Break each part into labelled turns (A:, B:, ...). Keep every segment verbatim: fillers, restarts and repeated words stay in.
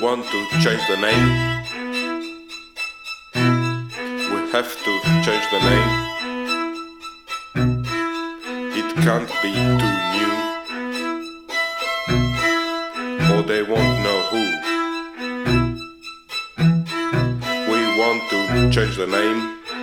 A: want to change the name. We have to change the name. It can't be too new, or they won't know who. We want to change the name.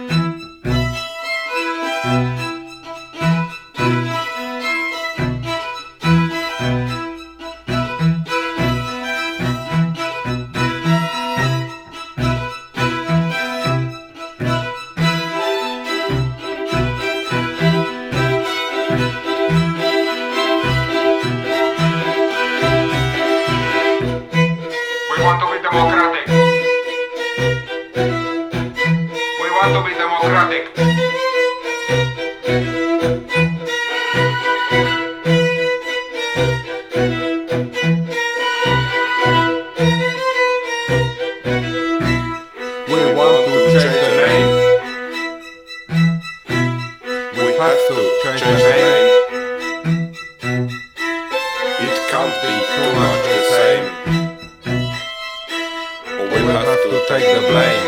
B: We want to be democratic. We want to be democratic.
A: We want to change the name. We have to change the name. It can't be too much the same, or we'll have to take the blame.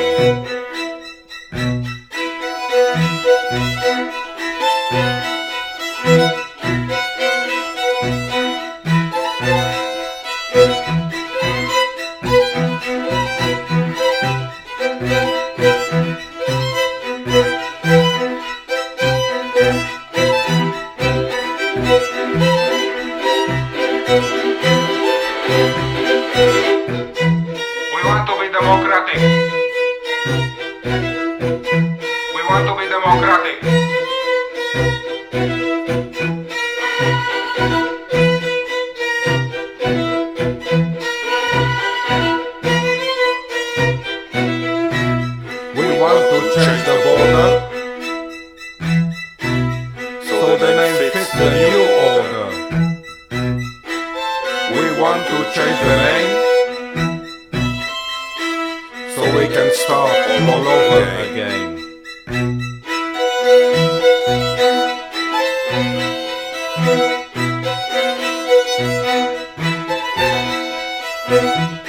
B: We want to be democratic. We want to be democratic.
A: We want to change the border so the name fits the new order. We want to change the name so we can start all over again.
B: Thank you.